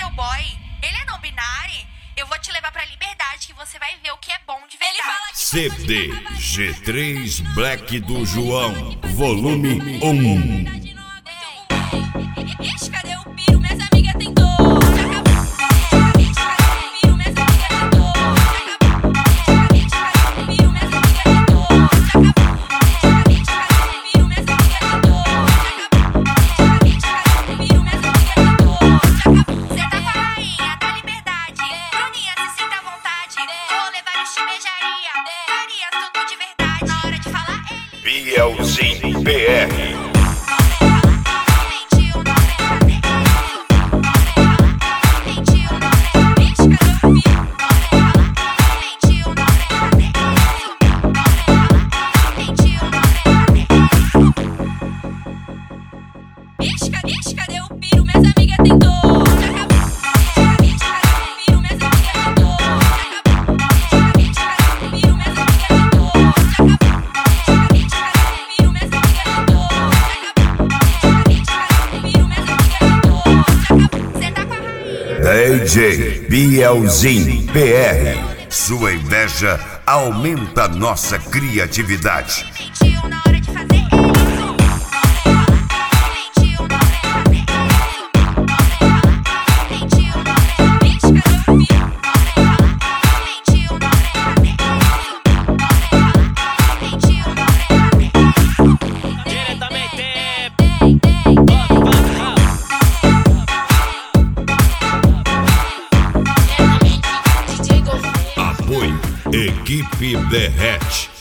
seu boy, ele é não binário, eu vou te levar pra liberdade que você vai ver o que é bom de verdade. CD G3 Black do João, volume 1. Cadê o piro? Minhas amigas tem dor. Bielzinho BR. Cadê o piro? Minhas amigas tem dor. DJ Bielzinho BR. Sua inveja aumenta nossa criatividade. Apoio Equipe Derrete.